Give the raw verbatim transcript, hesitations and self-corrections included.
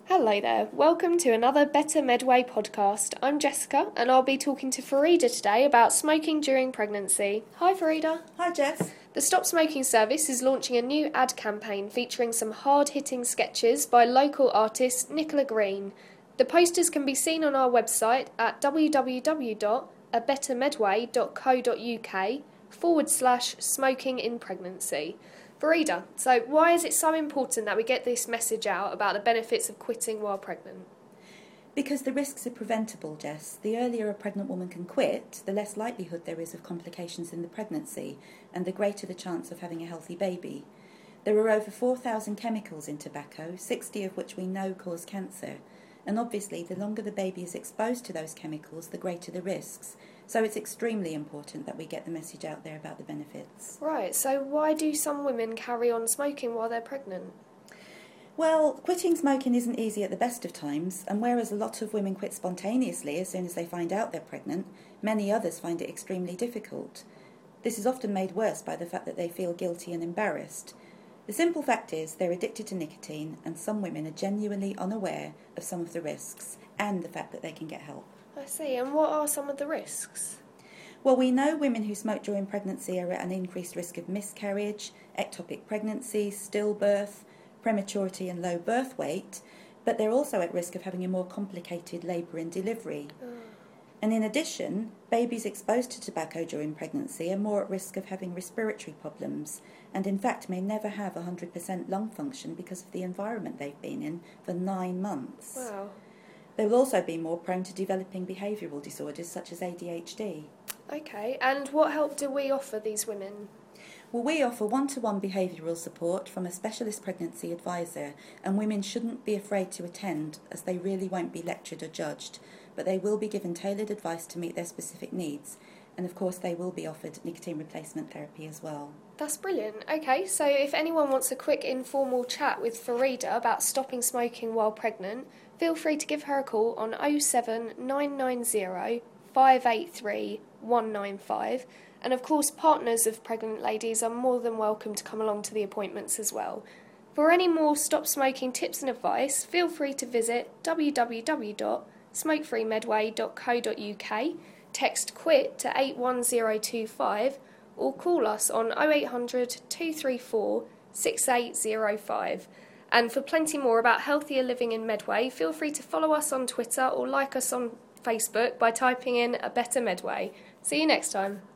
Hello there, welcome to another Better Medway podcast. I'm Jessica and I'll be talking to Farida today about smoking during pregnancy. Hi Farida. Hi Jess. The Stop Smoking Service is launching a new ad campaign featuring some hard-hitting sketches by local artist Nicola Green. The posters can be seen on our website at www.abettermedway.co.uk forward slash smoking in pregnancy. Farida, so why is it so important that we get this message out about the benefits of quitting while pregnant? Because the risks are preventable, Jess. The earlier a pregnant woman can quit, the less likelihood there is of complications in the pregnancy, and the greater the chance of having a healthy baby. There are over four thousand chemicals in tobacco, sixty of which we know cause cancer. And obviously, the longer the baby is exposed to those chemicals, the greater the risks. So it's extremely important that we get the message out there about the benefits. Right, so why do some women carry on smoking while they're pregnant? Well, quitting smoking isn't easy at the best of times, and whereas a lot of women quit spontaneously as soon as they find out they're pregnant, many others find it extremely difficult. This is often made worse by the fact that they feel guilty and embarrassed. The simple fact is they're addicted to nicotine, and some women are genuinely unaware of some of the risks and the fact that they can get help. I see, and what are some of the risks? Well, we know women who smoke during pregnancy are at an increased risk of miscarriage, ectopic pregnancy, stillbirth, prematurity and low birth weight, but they're also at risk of having a more complicated labour and delivery. Oh. And in addition, babies exposed to tobacco during pregnancy are more at risk of having respiratory problems, and in fact may never have one hundred percent lung function because of the environment they've been in for nine months. Wow. They will also be more prone to developing behavioural disorders such as A D H D. Okay, and what help do we offer these women? Well, we offer one-to-one behavioural support from a specialist pregnancy advisor, and women shouldn't be afraid to attend as they really won't be lectured or judged, but they will be given tailored advice to meet their specific needs. And of course they will be offered nicotine replacement therapy as well. That's brilliant. Okay, so if anyone wants a quick informal chat with Farida about stopping smoking while pregnant, feel free to give her a call on oh seven nine nine oh five eight three one nine five. And of course, partners of pregnant ladies are more than welcome to come along to the appointments as well. For any more stop smoking tips and advice, feel free to visit w w w dot smoke free medway dot co dot u k, text QUIT to eight one zero two five, or call us on oh eight hundred two three four six eight zero five. And for plenty more about healthier living in Medway, feel free to follow us on Twitter or like us on Facebook by typing in A Better Medway. See you next time.